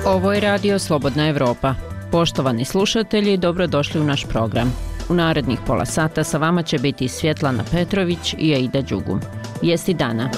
Ovo je Radio Slobodna Evropa. Poštovani slušatelji, dobrodošli u naš program. U narednih pola sata sa vama će biti Svjetlana Petrović i Aida Đugum. Vijesti dana.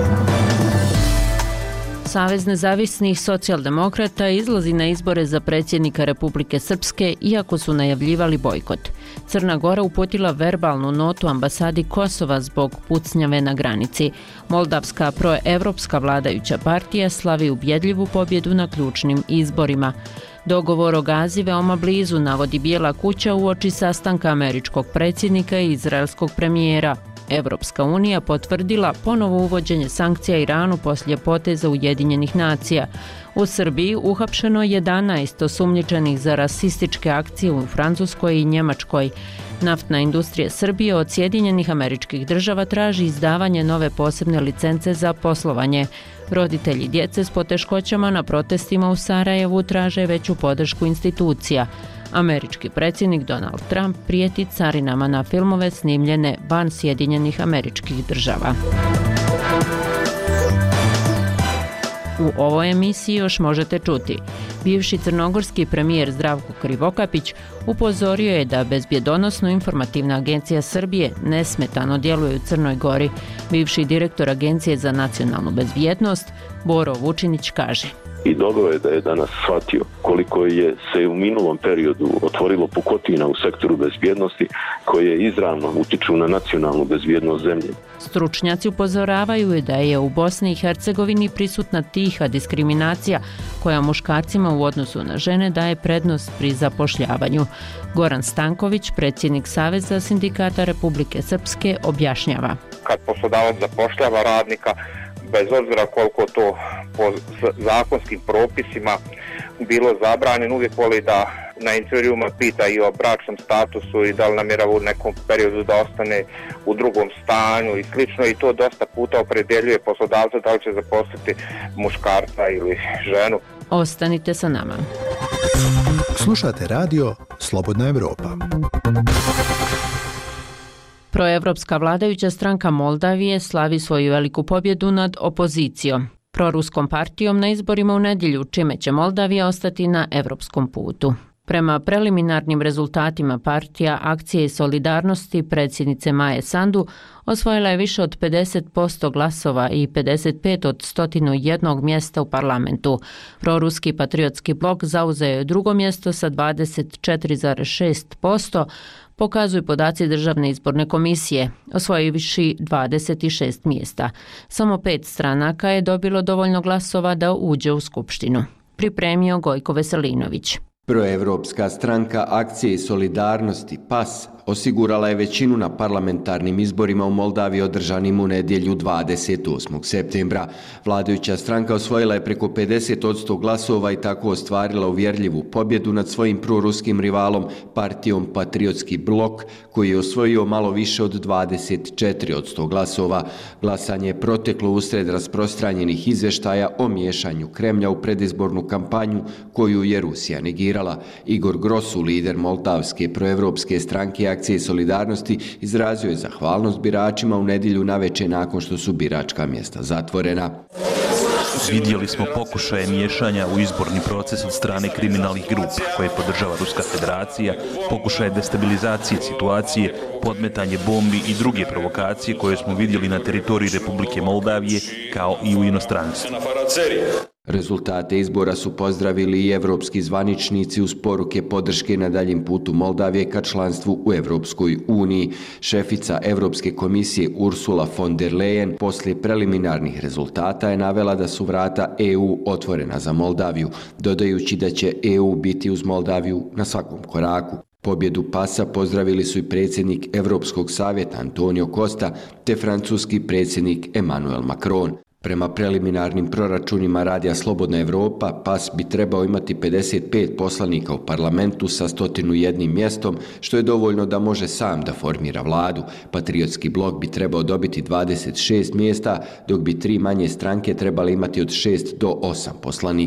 Savez nezavisnih socijaldemokrata izlazi na izbore za predsjednika Republike Srpske, iako su najavljivali bojkot. Crna Gora uputila verbalnu notu ambasadi Kosova zbog pucnjave na granici. Moldavska proevropska vladajuća partija slavi ubjedljivu pobjedu na ključnim izborima. Dogovor o Gazi veoma blizu, navodi Bijela kuća uoči sastanka američkog predsjednika i izraelskog premijera. Evropska unija potvrdila ponovo uvođenje sankcija Iranu poslije poteza Ujedinjenih nacija. U Srbiji uhapšeno 11 osumnjičenih za rasističke akcije u Francuskoj i Njemačkoj. Naftna industrija Srbije od Sjedinjenih Američkih Država traži izdavanje nove posebne licence za poslovanje. Roditelji djece s poteškoćama na protestima u Sarajevu traže veću podršku institucija. Američki predsjednik Donald Trump prijeti carinama na filmove snimljene van Sjedinjenih Američkih Država. U ovoj emisiji još možete čuti. Bivši crnogorski premijer Zdravko Krivokapić upozorio je da bezbjedonosno informativna agencija Srbije nesmetano djeluje u Crnoj Gori. Bivši direktor Agencije za nacionalnu bezbjednost Boro Vučinić kaže: I dobro je da je danas shvatio koliko je se u minulom periodu otvorilo pukotina u sektoru bezbjednosti koje izravno utiču na nacionalnu bezbjednost zemlje. Stručnjaci upozoravaju da je u Bosni i Hercegovini prisutna tiha diskriminacija koja muškarcima u odnosu na žene daje prednost pri zapošljavanju. Goran Stanković, predsjednik Saveza sindikata Republike Srpske, objašnjava: Kad poslodavac zapošljava radnika, bez obzira koliko to po zakonskim propisima bilo zabranjeno, uvijek voli da na intervjuima pita i o bračnom statusu i da li namjerava u nekom periodu da ostane u drugom stanju i slično, i to dosta puta opredjeljuje poslodavca da li će zaposliti muškarca ili ženu. Ostanite sa nama. Slušate radio Slobodna Evropa. Proevropska vladajuća stranka Moldavije slavi svoju veliku pobjedu nad opozicijom, proruskom partijom na izborima u nedjelju, čime će Moldavija ostati na evropskom putu. Prema preliminarnim rezultatima partija Akcije i solidarnosti predsjednice Maje Sandu osvojila je više od 50% glasova i 55 od 101 mjesta u parlamentu. Proruski patriotski blok zauzeo je drugo mjesto sa 24,6%, pokazuju podaci Državne izborne komisije, osvojivši 26 mjesta. Samo 5 stranaka je dobilo dovoljno glasova da uđe u skupštinu. Pripremio Gojko Veselinović. Proevropska stranka Akcije i solidarnosti PAS osigurala je većinu na parlamentarnim izborima u Moldaviji održanim u nedjelju 28. septembra. Vladajuća stranka osvojila je preko 50% glasova i tako ostvarila uvjerljivu pobjedu nad svojim proruskim rivalom, partijom Patriotski blok, koji je osvojio malo više od 24% glasova. Glasanje je proteklo usred rasprostranjenih izvještaja o miješanju Kremlja u predizbornu kampanju koju je Rusija negirala. Igor Grosu, lider moldavske proevropske stranke Akcije i solidarnosti, izrazio je zahvalnost biračima u nedjelju navečer nakon što su biračka mjesta zatvorena. Vidjeli smo pokušaje miješanja u izborni proces od strane kriminalnih grupa koje podržava Ruska federacija, pokušaje destabilizacije situacije, podmetanje bombi i druge provokacije koje smo vidjeli na teritoriji Republike Moldavije kao i u inostranstvu. Rezultate izbora su pozdravili i evropski zvaničnici uz poruke podrške na daljim putu Moldavije ka članstvu u Evropskoj uniji. Šefica Evropske komisije Ursula von der Leyen poslije preliminarnih rezultata je navela da su vrata EU otvorena za Moldaviju, dodajući da će EU biti uz Moldaviju na svakom koraku. Pobjedu PAS-a pozdravili su i predsjednik Europskog savjeta Antonio Costa te francuski predsjednik Emmanuel Macron. Prema preliminarnim proračunima Radija Slobodna Evropa, PAS bi trebao imati 55 poslanika u parlamentu sa 101 mjestom, što je dovoljno da može sam da formira vladu. Patriotski blok bi trebao dobiti 26 mjesta, dok bi 3 manje stranke trebale imati od 6 do 8 poslanika.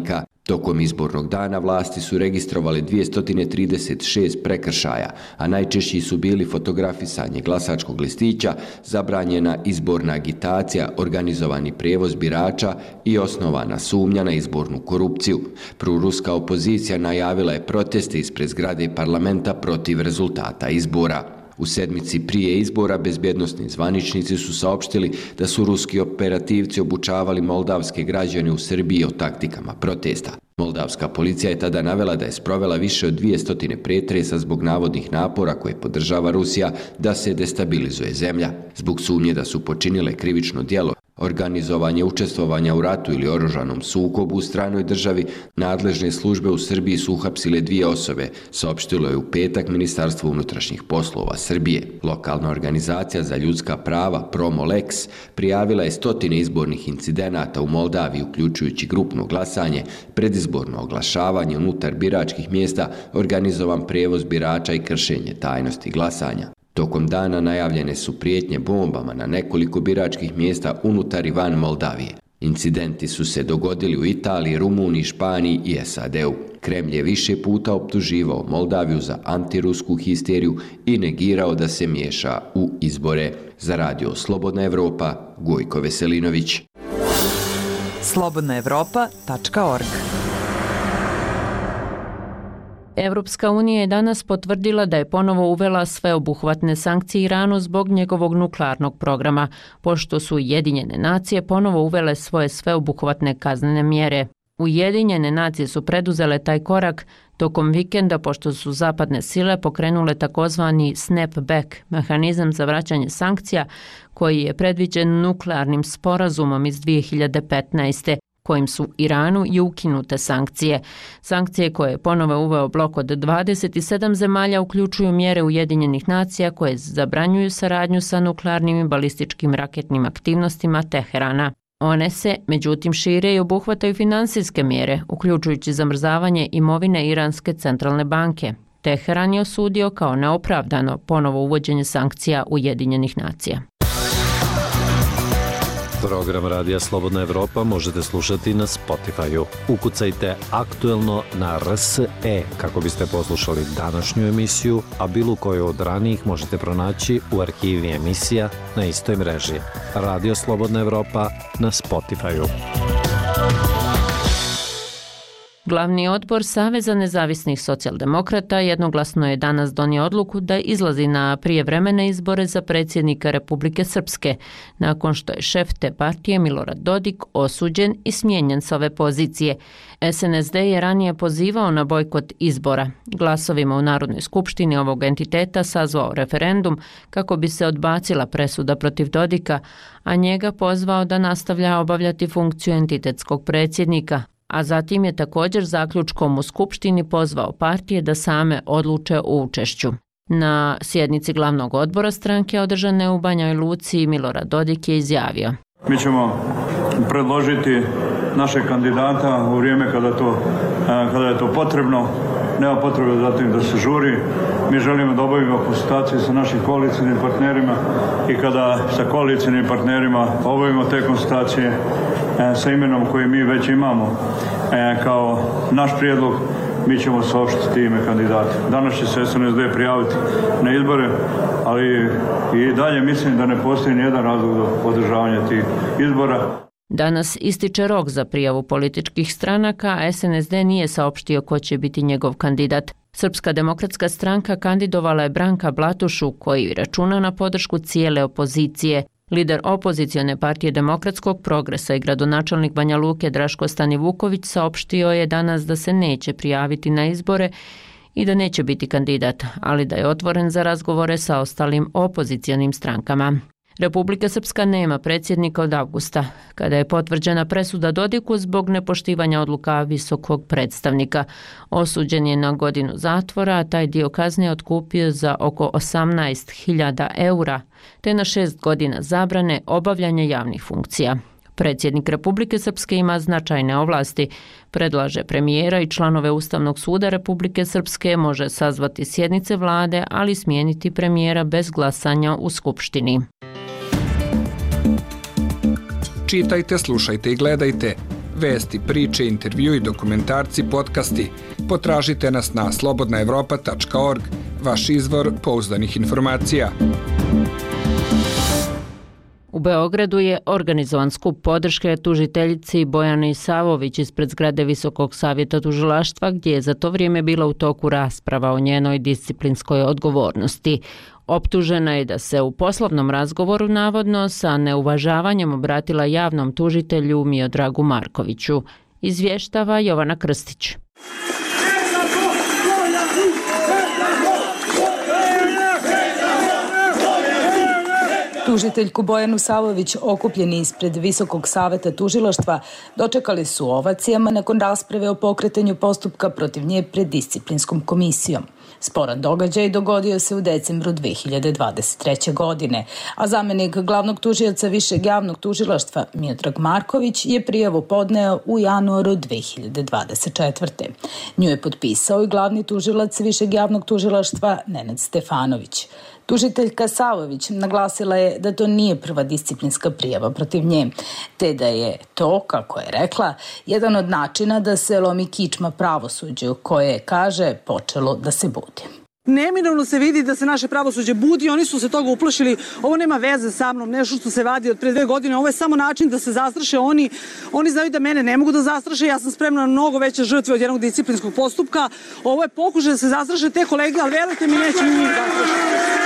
Tokom izbornog dana vlasti su registrovali 236 prekršaja, a najčešći su bili fotografisanje glasačkog listića, zabranjena izborna agitacija, organizovani prijevoz birača i osnovana sumnja na izbornu korupciju. Proruska opozicija najavila je proteste ispred zgrade parlamenta protiv rezultata izbora. U sedmici prije izbora bezbjednosni zvaničnici su saopštili da su ruski operativci obučavali moldavske građane u Srbiji o taktikama protesta. Moldavska policija je tada navela da je sprovela više od 200 pretresa zbog navodnih napora koje podržava Rusija da se destabilizuje zemlja. Zbog sumnje da su počinile krivično djelo, organizovanje učestvovanja u ratu ili oružanom sukobu u stranoj državi, nadležne službe u Srbiji su uhapsile 2 osobe, saopštilo je u petak Ministarstvo unutrašnjih poslova Srbije. Lokalna organizacija za ljudska prava Promolex prijavila je 100 izbornih incidenata u Moldaviji, uključujući grupno glasanje, predizborno oglašavanje unutar biračkih mjesta, organizovan prijevoz birača i kršenje tajnosti glasanja. Tokom dana najavljene su prijetnje bombama na nekoliko biračkih mjesta unutar i van Moldavije. Incidenti su se dogodili u Italiji, Rumuniji, Španiji i SAD-u. Kremlj je više puta optuživao Moldaviju za antirusku histeriju i negirao da se miješa u izbore. Za radio Slobodna Evropa, Gojko Veselinović. slobodnaevropa.org. Evropska unija je danas potvrdila da je ponovo uvela sveobuhvatne sankcije Iranu zbog njegovog nuklearnog programa, pošto su Ujedinjene nacije ponovo uvele svoje sveobuhvatne kaznene mjere. Ujedinjene nacije su preduzele taj korak tokom vikenda pošto su zapadne sile pokrenule takozvani snapback, mehanizam za vraćanje sankcija koji je predviđen nuklearnim sporazumom iz 2015. kojim su Iranu i ukinute sankcije. Sankcije koje je ponovo uveo blok od 27 zemalja uključuju mjere Ujedinjenih nacija koje zabranjuju saradnju sa nuklearnim i balističkim raketnim aktivnostima Teherana. One se, međutim, šire i obuhvataju finansijske mjere, uključujući zamrzavanje imovine Iranske centralne banke. Teheran je osudio kao neopravdano ponovo uvođenje sankcija Ujedinjenih nacija. Program Radija Slobodna Evropa možete slušati na Spotify-u. Ukucajte aktuelno na RSE kako biste poslušali današnju emisiju, a bilo koju od ranijih možete pronaći u arhivi emisija na istoj mreži. Radio Slobodna Evropa na Spotify-u. Glavni odbor Saveza nezavisnih socijaldemokrata jednoglasno je danas donio odluku da izlazi na prijevremene izbore za predsjednika Republike Srpske, nakon što je šef te partije Milorad Dodik osuđen i smijenjen s ove pozicije. SNSD je ranije pozivao na bojkot izbora. Glasovima u Narodnoj skupštini ovog entiteta sazvao referendum kako bi se odbacila presuda protiv Dodika, a njega pozvao da nastavlja obavljati funkciju entitetskog predsjednika. A zatim je također zaključkom u Skupštini pozvao partije da same odluče o učešću. Na sjednici glavnog odbora stranke održane u Banjoj Luci Milorad Dodik je izjavio: Mi ćemo predložiti naše kandidata u vrijeme kada je to potrebno. Nema potrebe za tim da se žuri. Mi želimo da obavimo konsultacije sa našim koalicijnim partnerima i kada sa koalicijnim partnerima obavimo te konsultacije sa imenom koje mi već imamo kao naš prijedlog, mi ćemo saopštiti ime kandidata. Danas će se SNSD prijaviti na izbore, ali i dalje mislim da ne postoji nijedan razlog za održavanje tih izbora. Danas ističe rok za prijavu političkih stranaka, a SNSD nije saopštio ko će biti njegov kandidat. Srpska demokratska stranka kandidovala je Branka Blatušu, koji računa na podršku cijele opozicije. Lider opozicione partije Demokratskog progresa i gradonačelnik Banja Luke Draško Stanivuković saopštio je danas da se neće prijaviti na izbore i da neće biti kandidat, ali da je otvoren za razgovore sa ostalim opozicionim strankama. Republika Srpska nema predsjednika od avgusta, kada je potvrđena presuda Dodiku zbog nepoštivanja odluka visokog predstavnika. Osuđen je na godinu zatvora, a taj dio kazne je otkupio za oko 18.000 eura, te na 6 godina zabrane obavljanja javnih funkcija. Predsjednik Republike Srpske ima značajne ovlasti, predlaže premijera i članove Ustavnog suda Republike Srpske, može sazvati sjednice vlade, ali smijeniti premijera bez glasanja u Skupštini. Čitajte, slušajte i gledajte Vesti, priče, intervjui, dokumentarci, podcasti. Potražite nas na slobodnaevropa.org, vaš izvor pouzdanih informacija. U Beogradu je organizovan skup podrške tužiteljici Bojani Savović ispred zgrade Visokog savjeta tužilaštva, gdje je za to vrijeme bila u toku rasprava o njenoj disciplinskoj odgovornosti. Optužena je da se u poslovnom razgovoru navodno sa neuvažavanjem obratila javnom tužitelju Miodragu Markoviću. Izvještava Jovana Krstić. Tužiteljku Bojanu Savović, okupljeni ispred Visokog saveta tužilaštva, dočekali su ovacijama nakon rasprave o pokretanju postupka protiv nje pred disciplinskom komisijom. Sporan događaj dogodio se u decembru 2023. godine, a zamjenik glavnog tužioca Višeg javnog tužilaštva Miodrag Marković je prijavu podneo u januaru 2024. Nju je potpisao i glavni tužilac Višeg javnog tužilaštva Nenad Stefanović. Tužiteljka Savović naglasila je da to nije prva disciplinska prijava protiv nje, te da je to, kako je rekla, jedan od načina da se lomi kičma pravosuđu koje je, kaže, počelo da se budi. Neminovno se vidi da se naše pravosuđe budi, oni su se toga uplašili, ovo nema veze sa mnom, nešto što se vadi od pre 2 godine, ovo je samo način da se zastraše oni znaju da mene ne mogu da zastraše, ja sam spremna na mnogo veće žrtve od jednog disciplinskog postupka, ovo je pokušaj da se zastraše te kolege, ali verujte mi, neće mi njih zastrašiti.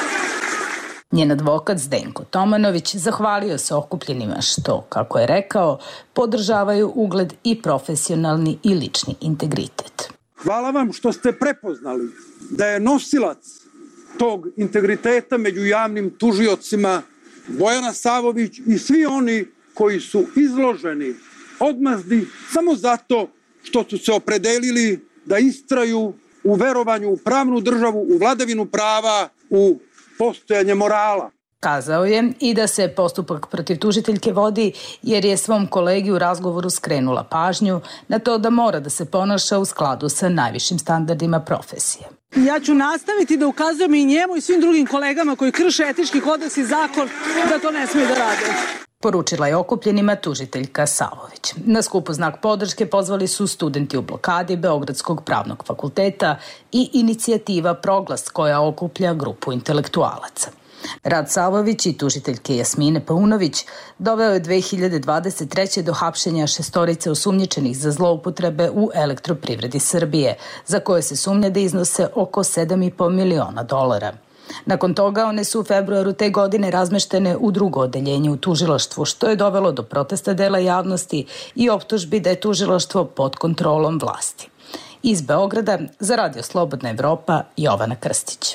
Njen advokat Zdenko Tomanović zahvalio se okupljenima što, kako je rekao, podržavaju ugled i profesionalni i lični integritet. Hvala vam što ste prepoznali da je nosilac tog integriteta među javnim tužiocima Bojana Savović i svi oni koji su izloženi odmazdi samo zato što su se opredelili da istraju u verovanju u pravnu državu, u vladavinu prava, u postojanje morala. Kazao je i da se postupak protiv tužiteljke vodi jer je svom kolegi u razgovoru skrenula pažnju na to da mora da se ponaša u skladu sa najvišim standardima profesije. Ja ću nastaviti da ukazujem i njemu i svim drugim kolegama koji krše etički kodeks i zakon da to ne smiju da rade. Poručila je okupljenima tužiteljka Savović. Na skupu znak podrške pozvali su studenti u blokadi Beogradskog pravnog fakulteta i inicijativa Proglas koja okuplja grupu intelektualaca. Rad Savović i tužiteljke Jasmine Paunović doveo je 2023. do hapšenja 6 osumnjičenih za zloupotrebe u Elektroprivredi Srbije, za koje se sumnja da iznose oko $7,5 miliona. Nakon toga one su u februaru te godine razmeštene u drugo odeljenje u tužilaštvu, što je dovelo do protesta dela javnosti i optužbi da je tužilaštvo pod kontrolom vlasti. Iz Beograda za Radio Slobodna Evropa, Jovana Krstić.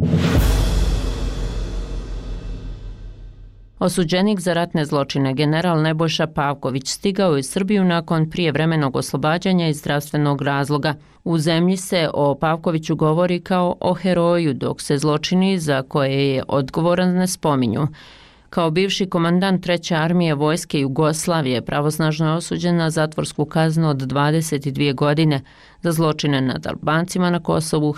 Osuđenik za ratne zločine general Nebojša Pavković stigao je u Srbiju nakon prijevremenog oslobađanja iz zdravstvenog razloga. U zemlji se o Pavkoviću govori kao o heroju, dok se zločini za koje je odgovoran ne spominju. Kao bivši komandant 3. armije vojske Jugoslavije pravosnažno je osuđen na zatvorsku kaznu od 22 godine za zločine nad Albancima na Kosovu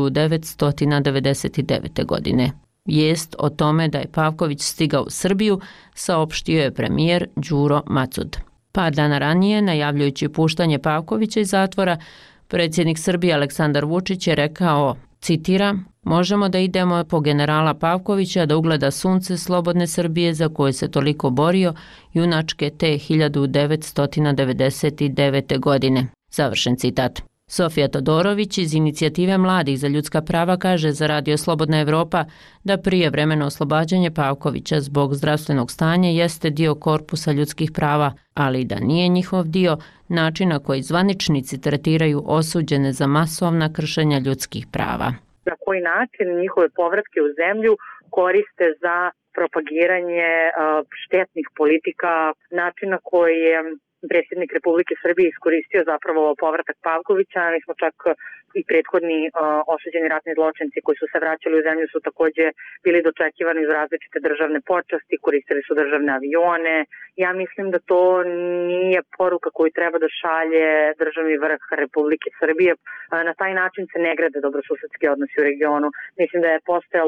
1999. godine. Vijest o tome da je Pavković stigao u Srbiju saopštio je premijer Đuro Macud. Par dana ranije, najavljujući puštanje Pavkovića iz zatvora, predsjednik Srbije Aleksandar Vučić je rekao, citiram, možemo da idemo po generala Pavkovića da ugleda sunce slobodne Srbije za koje se toliko borio junačke te 1999. godine. Završen citat. Sofija Todorović iz inicijative Mladih za ljudska prava kaže za Radio Slobodna Evropa da prijevremeno oslobađanje Pavkovića zbog zdravstvenog stanja jeste dio korpusa ljudskih prava, ali da nije njihov dio načina koji zvaničnici tretiraju osuđene za masovna kršenja ljudskih prava. Na koji način njihove povratke u zemlju koriste za propagiranje štetnih politika, načina koji je predsjednik Republike Srbije iskoristio zapravo povratak Pavkovića. Mi smo čak i prethodni osuđeni ratni zločinci koji su se vraćali u zemlju su također bili dočekivani uz različite državne počasti, koristili su državne avione. Ja mislim da to nije poruka koju treba da šalje državni vrh Republike Srbije. Na taj način se ne grade dobrosusedski odnosi u regionu. Mislim da je postojalo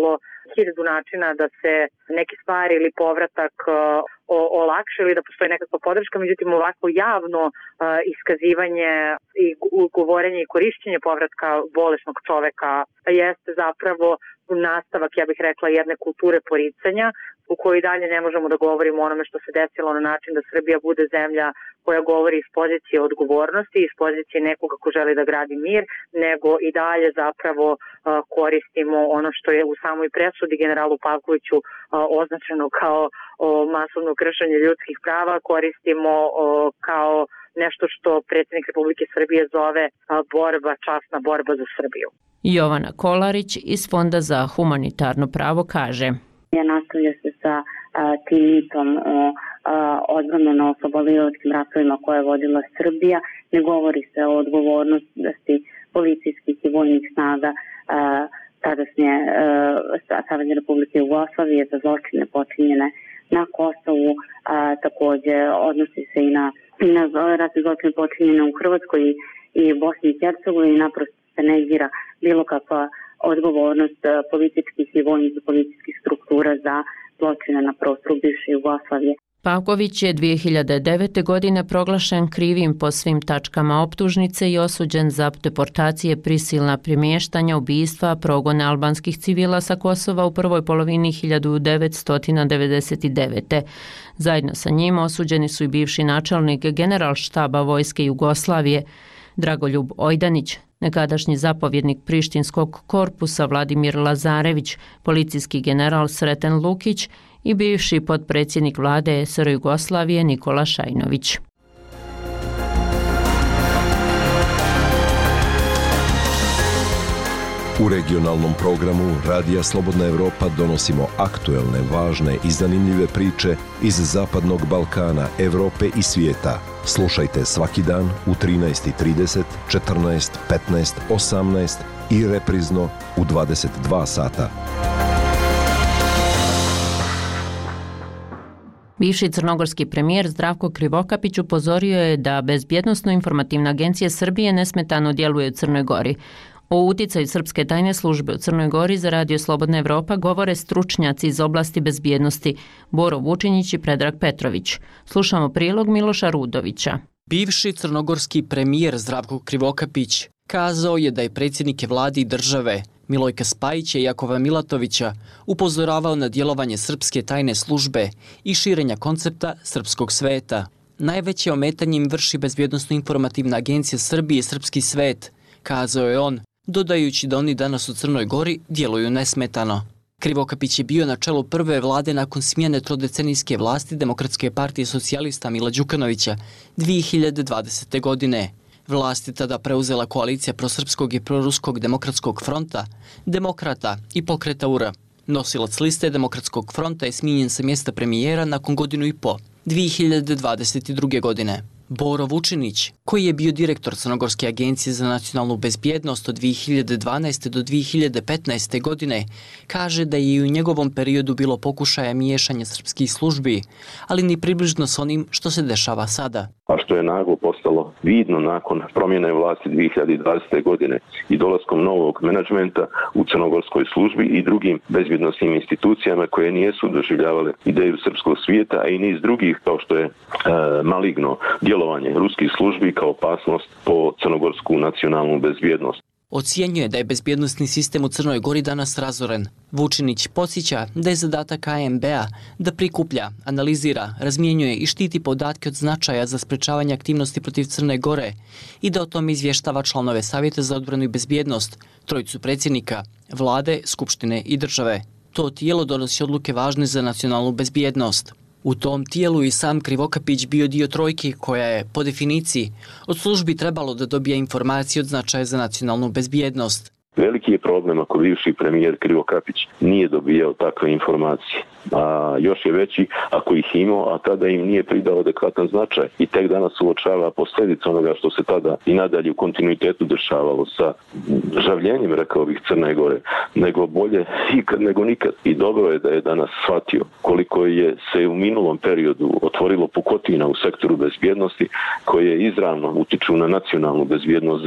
1000 načina da se neke stvari ili povratak olakša ili da postoji nekakva podrška, međutim ovako javno iskazivanje i govorenje i korišćenje povratka bolesnog čoveka jeste zapravo nastavak, ja bih rekla, jedne kulture poricanja u kojoj dalje ne možemo da govorimo o onome što se desilo na način da Srbija bude zemlja koja govori iz pozicije odgovornosti, iz pozicije nekoga ko želi da gradi mir, nego i dalje zapravo koristimo ono što je u samoj presudi generalu Pavkoviću označeno kao masovno kršenje ljudskih prava, koristimo kao nešto što predsjednik Republike Srbije zove borba, časna borba za Srbiju. Jovana Kolarić iz Fonda za humanitarno pravo kaže: Nastavlja se sa tim mitom o odbrambeno-oslobodilačkim ratovima koje je vodila Srbija. Ne govori se o odgovornosti policijskih i vojnih snaga tadašnje Savezne Republike Jugoslavije za zločine počinjene na Kosovu. Takođe odnosi se i na ratne zločine počinjene u Hrvatskoj i Bosni i Hercegovini. Naprosto se negira bilo kakva odgovornost političkih i vojnih i policijskih struktura za zločine na prostoru bivše Jugoslavije. Pavković je 2009. godine proglašen krivim po svim tačkama optužnice i osuđen za deportacije, prisilna premještanja, ubistva, progone albanskih civila sa Kosova u prvoj polovini 1999. Zajedno sa njim osuđeni su i bivši načelnik Generalštaba Vojske Jugoslavije Dragoljub Ojdanić, nekadašnji zapovjednik Prištinskog korpusa Vladimir Lazarević, policijski general Sreten Lukić i bivši potpredsjednik vlade SR Jugoslavije Nikola Šajnović. U regionalnom programu Radija Slobodna Evropa donosimo aktuelne, važne i zanimljive priče iz Zapadnog Balkana, Evrope i svijeta. Slušajte svaki dan u 13:30, 14, 15, 18 i reprizno u 22 sata. Bivši crnogorski premijer Zdravko Krivokapić upozorio je da Bezbjednosno-informativna agencija Srbije nesmetano djeluje u Crnoj Gori. O uticaju srpske tajne službe u Crnoj Gori za Radio Slobodna Evropa govore stručnjaci iz oblasti bezbjednosti Boro Vučinić i Predrag Petrović. Slušamo prilog Miloša Rudovića. Bivši crnogorski premijer Zdravko Krivokapić kazao je da je predsjednike vlade i države Milojka Spajića i Jakova Milatovića upozoravao na djelovanje srpske tajne službe i širenja koncepta srpskog sveta. Najveće ometanje im vrši Bezbjednosno-informativna agencija Srbije i Srpski svet, kazao je on, dodajući da oni danas u Crnoj Gori djeluju nesmetano. Krivokapić je bio na čelu prve vlade nakon smjene trodecenijske vlasti Demokratske partije socijalista Mila Đukanovića 2020. godine. Vlast je tada preuzela koalicija prosrpskog i proruskog demokratskog fronta, Demokrata i Pokreta UR. Nosilac liste Demokratskog fronta je smijenjen sa mjesta premijera nakon godinu i po, 2022. godine. Boro Vučinić, koji je bio direktor Crnogorske agencije za nacionalnu bezbjednost od 2012. do 2015. godine, kaže da je i u njegovom periodu bilo pokušaja miješanja srpskih službi, ali ni približno s onim što se dešava sada. A što je naglo postalo vidno nakon promjene vlasti 2020. godine i dolaskom novog menadžmenta u crnogorskoj službi i drugim bezbjednosnim institucijama koje nijesu doživljavale ideju srpskog svijeta, a i niz drugih kao što je maligno djelovanje ruskih službi kao opasnost po crnogorsku nacionalnu bezbjednost. Ocjenjuje da je bezbjednosni sistem u Crnoj Gori danas razoren. Vučinić podsjeća da je zadatak ANB-a da prikuplja, analizira, razmjenjuje i štiti podatke od značaja za sprečavanje aktivnosti protiv Crne Gore i da o tome izvještava članove Savjeta za odbranu i bezbjednost, trojicu predsjednika, vlade, skupštine i države. To tijelo donosi odluke važne za nacionalnu bezbjednost. U tom tijelu i sam Krivokapić bio dio trojke koja je, po definiciji, od službi trebalo da dobije informacije od značaja za nacionalnu bezbjednost. Veliki je problem ako bivši premijer Krivokapić nije dobijao takve informacije. A još je veći ako ih imao, a tada im nije pridao adekvatan značaj. I tek danas uočava posljedica onoga što se tada i nadalje u kontinuitetu dešavalo sa žavljenjem, rekao bih, Crne Gore, nego bolje ikad nego nikad. I dobro je da je danas shvatio koliko je se u minulom periodu otvorilo pukotina u sektoru bezbjednosti koje izravno utiču na nacionalnu bezbjednost zemlje.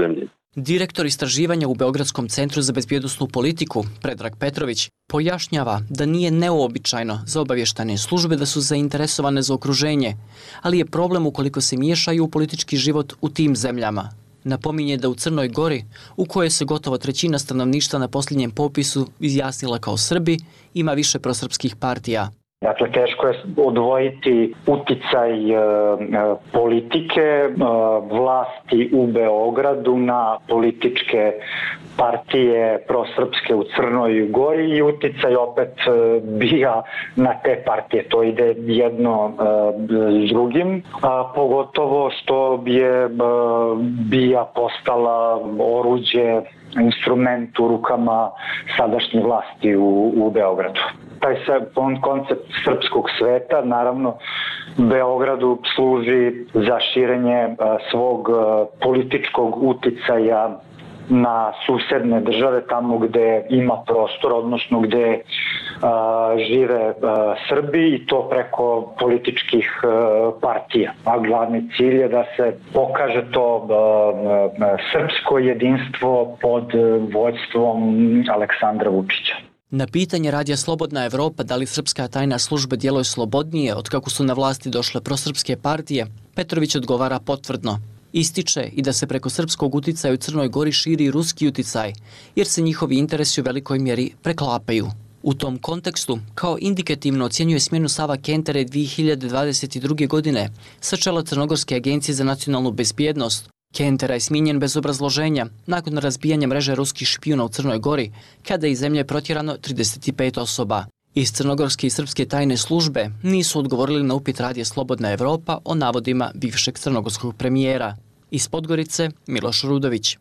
Direktor istraživanja u Beogradskom centru za bezbjednosnu politiku, Predrag Petrović, pojašnjava da nije neobičajno za obavještajne službe da su zainteresovane za okruženje, ali je problem ukoliko se miješaju u politički život u tim zemljama. Napominje da u Crnoj Gori, u kojoj se gotovo trećina stanovništva na posljednjem popisu izjasnila kao Srbi, ima više prosrpskih partija. Dakle, teško je odvojiti uticaj politike, vlasti u Beogradu na političke partije prosrpske u Crnoj Gori i uticaj opet BIA na te partije. To ide jedno s drugim, pogotovo što je BIA postala oruđe, instrument u rukama sadašnje vlasti u Beogradu. Taj koncept srpskog sveta, naravno, Beogradu služi za širenje svog političkog uticaja na susedne države, tamo gde ima prostor, odnosno gde žive Srbi, i to preko političkih partija. A glavni cilj je da se pokaže to srpsko jedinstvo pod vođstvom Aleksandra Vučića. Na pitanje Radija Slobodna Evropa da li srpska tajna služba djeluje slobodnije od kako su na vlasti došle prosrpske partije, Petrović odgovara potvrdno. Ističe i da se preko srpskog uticaja u Crnoj Gori širi ruski uticaj, jer se njihovi interesi u velikoj mjeri preklapaju. U tom kontekstu, kao indikativno ocjenjuje smjenu Sava Kentere 2022. godine sa čela Crnogorske agencije za nacionalnu bezbjednost. Kentera je smijenjen bez obrazloženja nakon razbijanja mreže ruskih špijuna u Crnoj Gori, kada je iz zemlje protjerano 35 osoba. Iz crnogorske i srpske tajne službe nisu odgovorili na upit Radija Slobodna Evropa o navodima bivšeg crnogorskog premijera. Iz Podgorice, Miloš Rudović.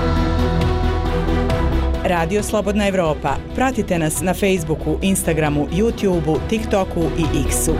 Radio Slobodna Evropa. Pratite nas na Facebooku, Instagramu, YouTubeu, TikToku i X-u.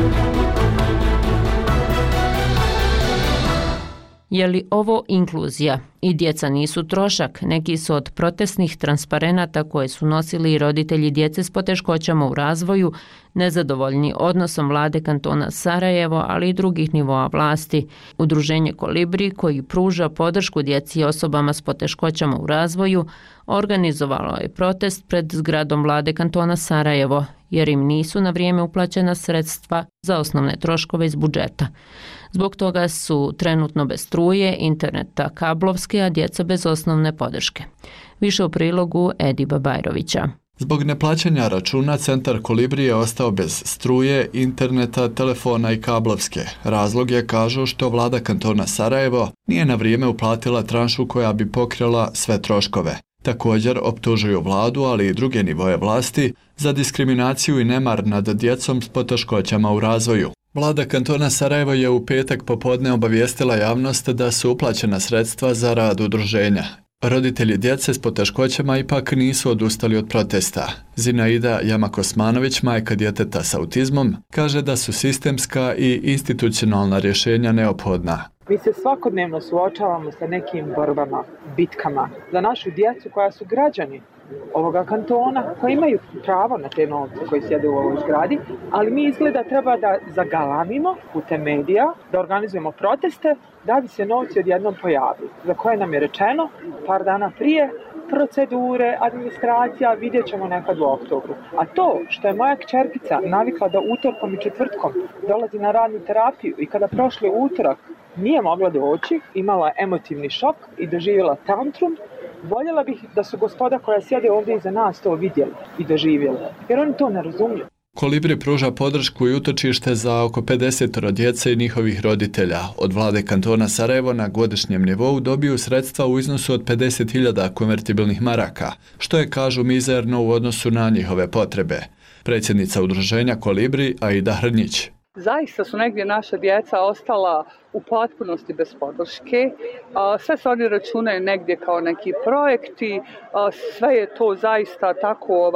Je li ovo inkluzija? I djeca nisu trošak. Neki su od protestnih transparenata koje su nosili i roditelji djece s poteškoćama u razvoju nezadovoljni odnosom vlade kantona Sarajevo, ali i drugih nivoa vlasti. Udruženje Kolibri, koji pruža podršku djeci i osobama s poteškoćama u razvoju, organizovalo je protest pred zgradom vlade kantona Sarajevo, jer im nisu na vrijeme uplaćena sredstva za osnovne troškove iz budžeta. Zbog toga su trenutno bez struje, interneta, kablovske, a djeca bez osnovne podrške. Više u prilogu Ediba Bajrovića. Zbog neplaćanja računa, centar Kolibri je ostao bez struje, interneta, telefona i kablovske. Razlog je, kažu, što vlada kantona Sarajevo nije na vrijeme uplatila tranšu koja bi pokrila sve troškove. Također optužuju vladu, ali i druge nivoje vlasti, za diskriminaciju i nemar nad djecom s poteškoćama u razvoju. Vlada kantona Sarajevo je u petak popodne obavijestila javnost da su uplaćena sredstva za rad udruženja. Roditelji djece s poteškoćama ipak nisu odustali od protesta. Zinaida Jamak-Osmanović, majka djeteta s autizmom, kaže da su sistemska i institucionalna rješenja neophodna. Mi se svakodnevno suočavamo sa nekim borbama, bitkama za našu djecu koja su građani ovoga kantona, koji imaju pravo na te novce koji sjede u ovoj zgradi, ali mi izgleda treba da zagalamimo putem medija, da organizujemo proteste, da bi se novci odjednom pojavili, za koje nam je rečeno par dana prije procedure, administracija, vidjet ćemo nekad u oktobru. A to što je moja kćerkica navikla da utorkom i četvrtkom dolazi na radnu terapiju i kada prošli utorak nije mogla doći, imala emotivni šok i doživjela tantrum, voljela bih da su gospoda koja sjede ovdje iza nas to vidjeli i doživjeli, jer oni to ne razumiju. Kolibri pruža podršku i utočište za oko 50 djece i njihovih roditelja. Od vlade kantona Sarajevo na godišnjem nivou dobiju sredstva u iznosu od 50.000 konvertibilnih maraka, što je, kažu, mizerno u odnosu na njihove potrebe. Predsjednica udruženja Kolibri, Aida Hrnjić. Zaista su negdje naša djeca ostala u potpunosti bez podrške. Sve se oni računaju negdje kao neki projekti. Sve je to zaista tako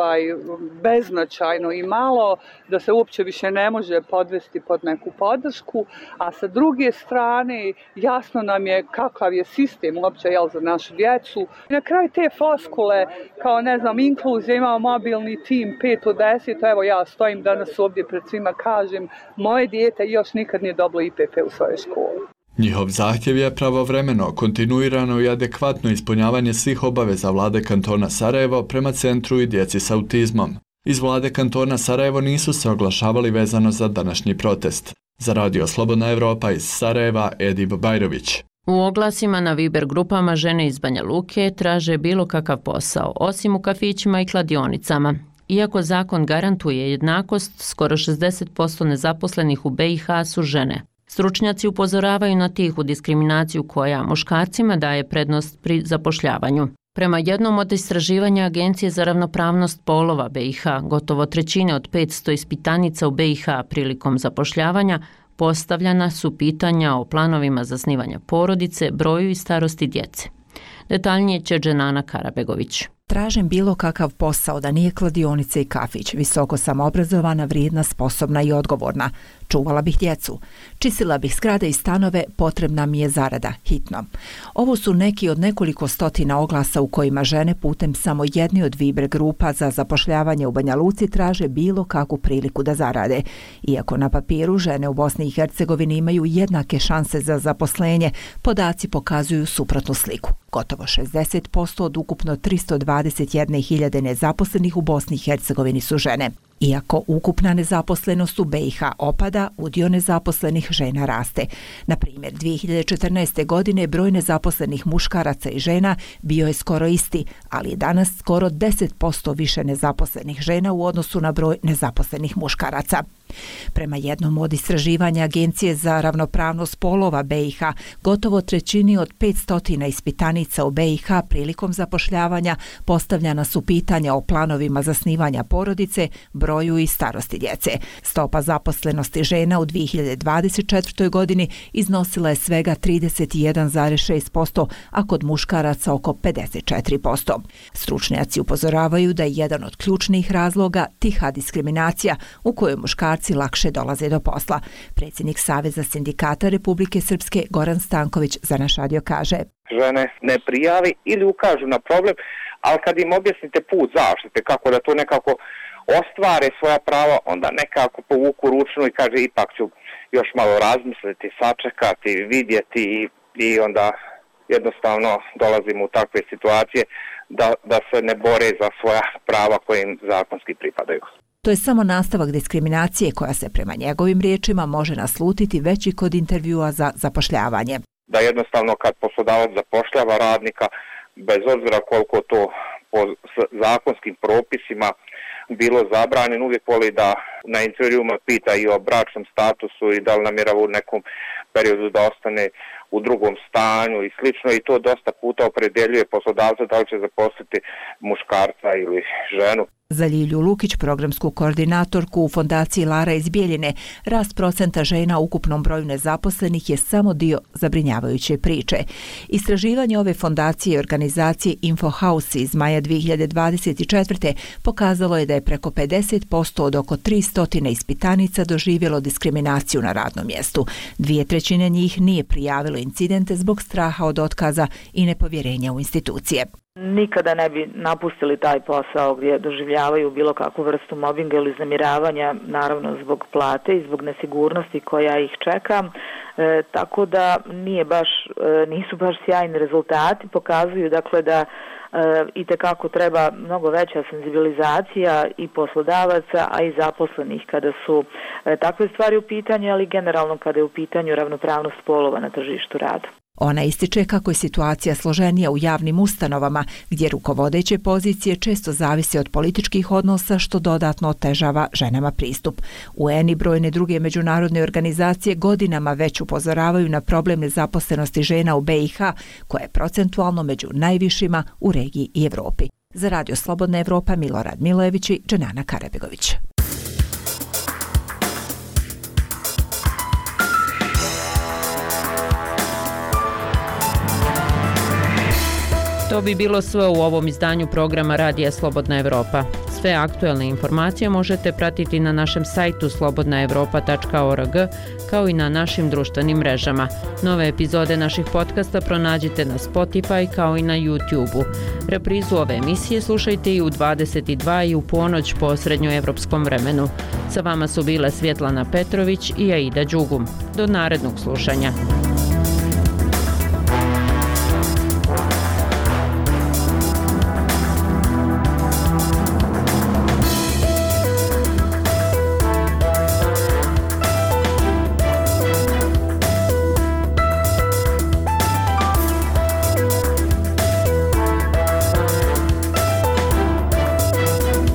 beznačajno i malo da se uopće više ne može podvesti pod neku podršku. A sa druge strane jasno nam je kakav je sistem uopće za našu djecu. Na kraju te floskule kao inkluzija, imamo mobilni tim 5 od 10. Evo ja stojim danas ovdje pred svima, kažem, moje dijete još nikad nije dobilo IPP u svojoj školi. Njihov zahtjev je pravovremeno, kontinuirano i adekvatno ispunjavanje svih obaveza vlade kantona Sarajevo prema centru i djeci s autizmom. Iz vlade kantona Sarajevo nisu se oglašavali vezano za današnji protest. Za Radio Slobodna Evropa iz Sarajeva, Edib Bajrović. U oglasima na Viber grupama žene iz Banja Luke traže bilo kakav posao, osim u kafićima i kladionicama. Iako zakon garantuje jednakost, skoro 60% nezaposlenih u BiH su žene. Stručnjaci upozoravaju na tihu diskriminaciju koja muškarcima daje prednost pri zapošljavanju. Prema jednom od istraživanja Agencije za ravnopravnost polova BiH, gotovo trećine od 500 ispitanica u BiH prilikom zapošljavanja postavljana su pitanja o planovima zasnivanja porodice, broju i starosti djece. Detaljnije će Dženana Karabegović. Tražim bilo kakav posao da nije kladionica i kafić, visoko sam obrazovana, vrijedna, sposobna i odgovorna. Čuvala bih djecu. Čistila bih zgrade i stanove, potrebna mi je zarada, hitno. Ovo su neki od nekoliko stotina oglasa u kojima žene putem samo jedne od Viber grupa za zapošljavanje u Banja Luci traže bilo kakvu priliku da zarade. Iako na papiru žene u Bosni i Hercegovini imaju jednake šanse za zaposlenje, podaci pokazuju suprotnu sliku. Gotovo 60% od ukupno 321.000 nezaposlenih u Bosni i Hercegovini su žene. Iako ukupna nezaposlenost u BiH opada, udio nezaposlenih žena raste. Na primjer, 2014. godine broj nezaposlenih muškaraca i žena bio je skoro isti, ali je danas skoro 10% više nezaposlenih žena u odnosu na broj nezaposlenih muškaraca. Prema jednom od istraživanja Agencije za ravnopravnost polova BiH, gotovo trećini od 500 ispitanica u BiH prilikom zapošljavanja postavljana su pitanja o planovima zasnivanja porodice, broju i starosti djece. Stopa zaposlenosti žena u 2024. godini iznosila je svega 31,6%, a kod muškaraca oko 54%. Stručnjaci upozoravaju da je jedan od ključnih razloga tiha diskriminacija u kojoj muškarci lakše dolaze do posla. Predsjednik Saveza sindikata Republike Srpske Goran Stanković za naš radio kaže: žene ne prijavi ili ukažu na problem, ali kad im objasnite put zaštite, kako da to nekako ostvare svoja prava, onda nekako povuku ručnu i kaže ipak ću još malo razmisliti, sačekati, vidjeti i onda jednostavno dolazimo u takve situacije da se ne bore za svoja prava koje im zakonski pripadaju. To je samo nastavak diskriminacije koja se prema njegovim riječima može naslutiti već i kod intervjua za zapošljavanje. Da jednostavno kad poslodavac zapošljava radnika, bez obzira koliko to po zakonskim propisima bilo zabranjeno, uvijek voli da na intervjuima pita i o bračnom statusu i da li namjerava u nekom periodu da ostane u drugom stanju i slično, i to dosta puta opredjeljuje poslodavca da li će zaposliti muškarca ili ženu. Za Ljilju Lukić, programsku koordinatorku u fondaciji Lara iz Bijeljine, rast procenta žena u ukupnom broju nezaposlenih je samo dio zabrinjavajuće priče. Istraživanje ove fondacije i organizacije InfoHouse iz maja 2024. pokazalo je da je preko 50% od oko 300 ispitanica doživjelo diskriminaciju na radnom mjestu. 2/3 njih nije prijavilo incidente zbog straha od otkaza i nepovjerenja u institucije. Nikada ne bi napustili taj posao gdje doživljavaju bilo kakvu vrstu mobinga ili uznemiravanja, naravno zbog plate i zbog nesigurnosti koja ih čeka. Tako da nisu baš sjajni rezultati, pokazuju dakle da itekako treba mnogo veća senzibilizacija i poslodavaca, a i zaposlenih kada su takve stvari u pitanju, ali generalno kada je u pitanju ravnopravnost polova na tržištu rada. Ona ističe kako je situacija složenija u javnim ustanovama, gdje rukovodeće pozicije često zavise od političkih odnosa, što dodatno otežava ženama pristup. UN i brojne druge međunarodne organizacije godinama već upozoravaju na problem nezaposlenosti žena u BiH, koja je procentualno među najvišima u regiji i Evropi. Za Radio Slobodna Evropa, Milorad Milojević i Dženana Karabegović. To bi bilo sve u ovom izdanju programa Radija Slobodna Evropa. Sve aktuelne informacije možete pratiti na našem sajtu slobodnaevropa.org, kao i na našim društvenim mrežama. Nove epizode naših podcasta pronađite na Spotify kao i na YouTube-u. Reprizu ove emisije slušajte i u 22 i u ponoć po srednjoevropskom vremenu. Sa vama su bile Svjetlana Petrović i Aida Đugum. Do narednog slušanja.